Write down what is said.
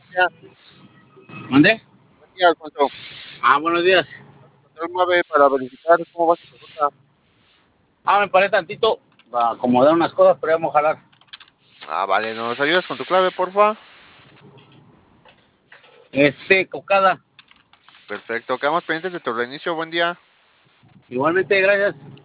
Ya, ¿Mandé? buen día, Alfonso. Buenos días. Control 9 para verificar cómo va su ruta. Me paré tantito para acomodar unas cosas, pero ya vamos a jalar. Vale, ¿nos ayudas con tu clave, porfa? Cocada. Perfecto, quedamos pendientes de tu reinicio, buen día. Igualmente, gracias.